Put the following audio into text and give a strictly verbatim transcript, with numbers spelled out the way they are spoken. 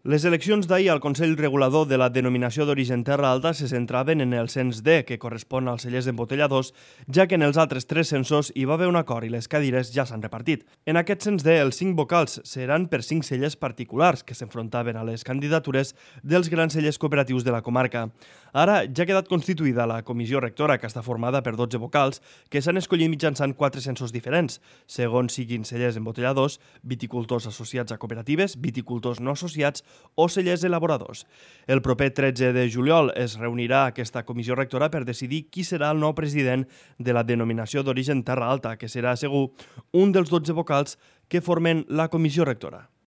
Les eleccions d'ahir al Consell Regulador de la Denominació d'Origen Terra Alta se centraven en el cens D, que correspon als cellers embotelladors, ja que en els altres tres censos hi va haver un acord i les cadires ja s'han repartit. En aquest cens D, els cinc vocals seran per cinc cellers particulars que s'enfrontaven a les candidatures dels grans cellers cooperatius de la comarca. Ara ja ha quedat constituïda la comissió rectora, que està formada per dotze vocals, que s'han escollit mitjançant quatre censos diferents, segons siguin cellers embotelladors, viticultors associats a cooperatives, viticultors no associats o cellers elaboradors. El proper tretze de juliol es reunirà aquesta comissió rectora per decidir qui serà el nou president de la denominació d'origen Terra Alta, que serà, segur, un dels dotze vocals que formen la comissió rectora.